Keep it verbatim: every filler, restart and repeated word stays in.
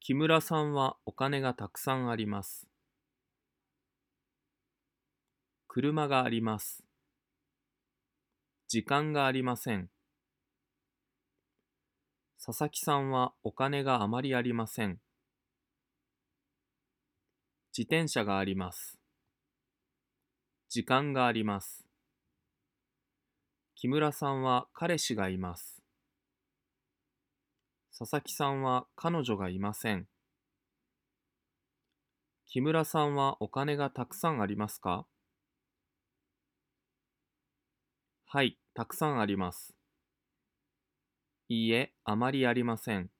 木村さんはお金がたくさんあります。車があります。時間がありません。佐々木さんはお金があまりありません。自転車があります。時間があります。木村さんは彼氏がいます。佐々木さんは彼女がいません。木村さんはお金がたくさんありますか？はい、たくさんあります。いいえ、あまりありません。